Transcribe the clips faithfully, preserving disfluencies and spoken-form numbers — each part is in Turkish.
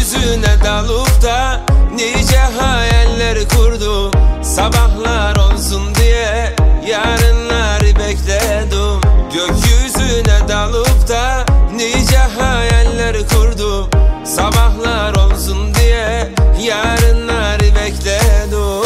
Gökyüzüne dalıp da nice hayaller kurdum. Sabahlar olsun diye yarınları bekledim. Gökyüzüne dalıp da nice hayaller kurdum. Sabahlar olsun diye yarınları bekledim.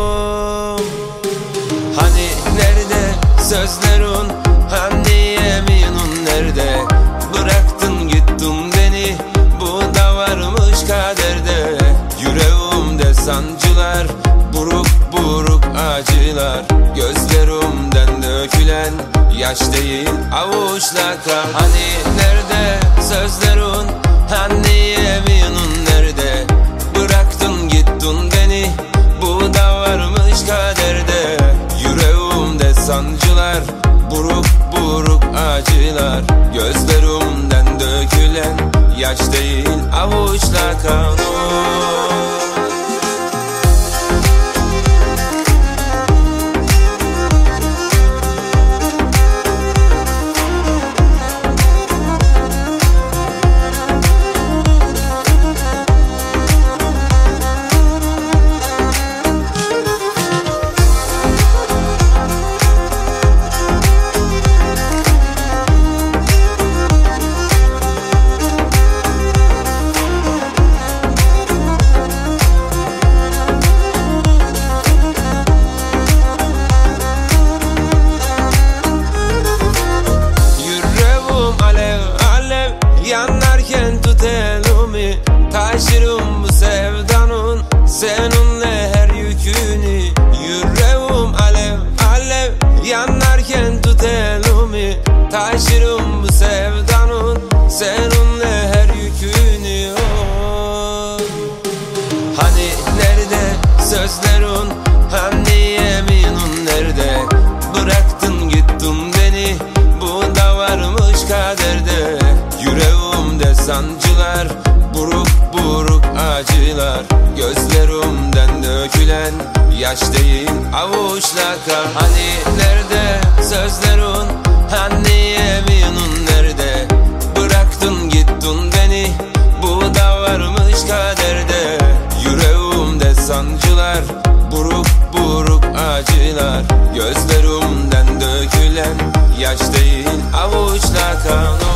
Hani nerede sözlerin, hani yeminin nerede? Bıraktın gittin beni, bu da varmış kaderde. Yüreğimde sancılar, buruk buruk acılar. Gözlerimden dökülen yaş değil avuçla kan. Hani nerede sözlerin, hani yeminin nerede? Bıraktın gittin beni, bu da varmış kaderde. Yüreğimde sancılar, buruk buruk acılar. Gözlerimden dökülen yaş değil avuçla kan. Yanarken tut elimi, taşırım bu sevdanın seninle her yükünü. Yüreğim alev alev, yanarken tut elimi, taşırım bu sevdanın seninle her yükünü. Oh. Hani nerede sözlerin, hani yeminin nerede? Bıraktın gittin beni, bu da varmış kaderde. Yüreğimde sancılar, buruk buruk acılar. Gözlerimden dökülen yaş değil avuçla kan. Hani nerede sözlerin, hani yeminin nerede? Bıraktın gittin beni, bu da varmış kaderde. Yüreğimde sancılar, buruk buruk acılar. Gözlerimden dökülen yaş değil avuçla kan.